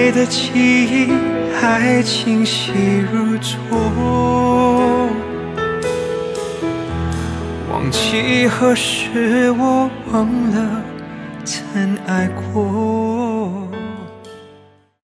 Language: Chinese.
美的记忆还清晰如昨，忘记何时我忘了曾爱过。